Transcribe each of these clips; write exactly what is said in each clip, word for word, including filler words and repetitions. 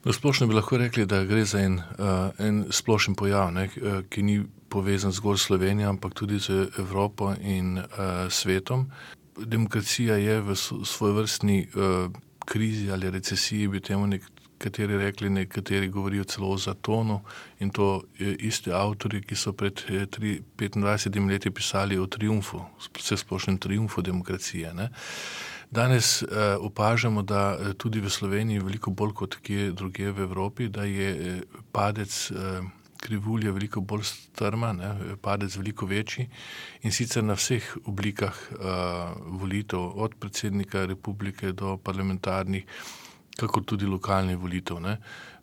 Na splošno bi lahko rekli, da gre za en, en splošen pojav, ne, ki ni povezan zgolj s Slovenijo, ampak tudi z Evropo in svetom. Demokracija je v svojevrstni krizi ali recesiji, bi temu nekateri rekli, nekateri govorijo celo o zatonu, in to isti avtorji, ki so pred petindvajsetimi leti pisali o triumfu, vsesplošnem triumfu demokracije, ne. Danes opažamo, da tudi v Sloveniji veliko bolj kot kje drugje v Evropi, da je padec krivulje veliko bolj strma, ne, padec veliko večji, in sicer na vseh oblikah volitev, od predsednika republike do parlamentarnih, kakor tudi lokalnih volitev, ne.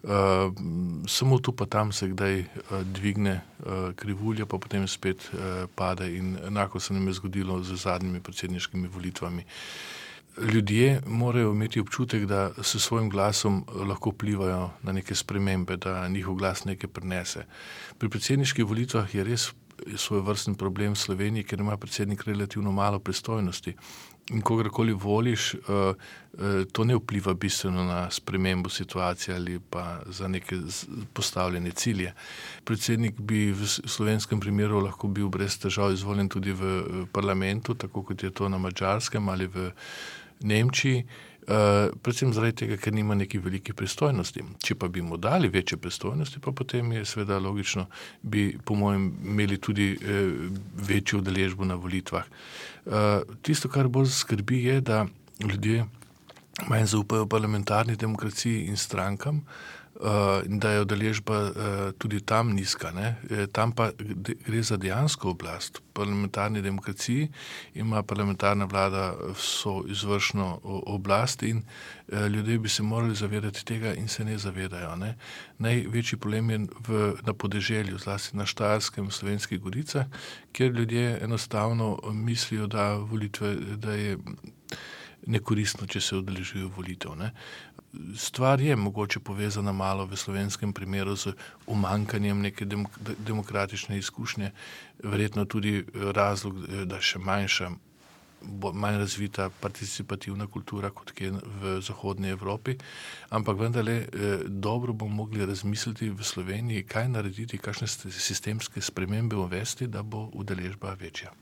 Samo tu pa tam se kdaj dvigne krivulja, pa potem spet pade, in enako se nam je zgodilo z zadnjimi predsedniškimi volitvami. Ljudje morajo imeti občutek, da s svojim glasom lahko vplivajo na neke spremembe, da njihov glas nekaj prinese. Pri predsedniških volitvah je res svojevrsten problem v Sloveniji, ker ima predsednik relativno malo pristojnosti. In kogarkoli voliš, to ne vpliva bistveno na spremembo situacije ali pa za neke postavljene cilje. Predsednik bi v slovenskem primeru lahko bil brez težav izvoljen tudi v parlamentu, tako kot je to na Madžarskem ali v Nemčiji, predvsem zaradi tega, ker nima nekih velikih pristojnosti. Če pa bi mu dali večje pristojnosti, pa potem je seveda logično, bi po mojem imeli tudi večjo udeležbo na volitvah. Tisto, kar bolj skrbi, je, da ljudje manj zaupajo parlamentarni demokraciji in strankam, in da je udeležba tudi tam nizka, ne. Tam pa gre za dejansko oblast. V parlamentarni demokraciji ima parlamentarna vlada vso izvršno oblast in ljudje bi se morali zavedati tega in se ne zavedajo, ne. Največji problem je v, na podeželju, zlasti na Štajerskem, v Slovenskih goricah, kjer ljudje enostavno mislijo, da volitve, da je nekoristno, če se udeležujejo volitev, ne. Stvar je mogoče povezana malo v slovenskem primeru z umanjkanjem neke demokratične izkušnje, verjetno tudi razlog, da še manjša, manj razvita participativna kultura kot kje v zahodni Evropi, ampak vendarle dobro bomo mogli razmisliti v Sloveniji, kaj narediti, kakšne sistemske spremembe uvesti, da bo udeležba večja.